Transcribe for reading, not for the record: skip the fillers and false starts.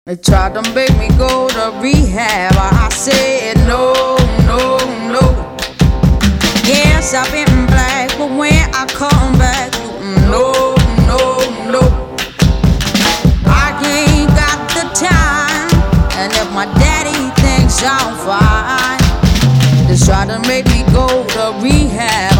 They tried to make me go to rehab. I said no, no, no. Yes, I've been black, but when I come back, no, no, no. I ain't got the time, and if my daddy thinks I'm fine, they tried to make me go to rehab.